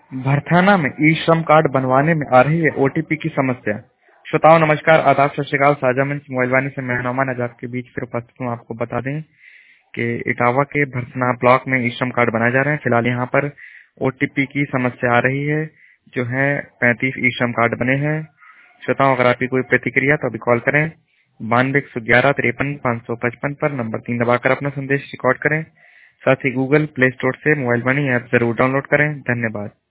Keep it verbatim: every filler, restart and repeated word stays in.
भरथाना में ई श्रम कार्ड बनवाने में आ रही है ओटीपी की समस्या। श्रोताओं नमस्कार, आदाब, सत श्री अकाल। साझा मंच मोबाइल वाणी से मैं नौमान आजाद के बीच फिर उपस्थित हूँ। आपको बता दें कि इटावा के भरथाना ब्लॉक में ई श्रम कार्ड बनाए जा रहे हैं। फिलहाल यहाँ पर ओटीपी की समस्या आ रही है। जो है पैंतीस ई श्रम कार्ड बने हैं। श्रोताओं अगर आपकी कोई प्रतिक्रिया तो अभी कॉल करें बानवे एक सौ ग्यारह तिरपन पाँच सौ पचपन पर नंबर तीन दबाकर अपना संदेश रिकॉर्ड करें। साथ ही गूगल प्ले स्टोर से मोबाइल वाणी ऐप जरूर डाउनलोड करें। धन्यवाद।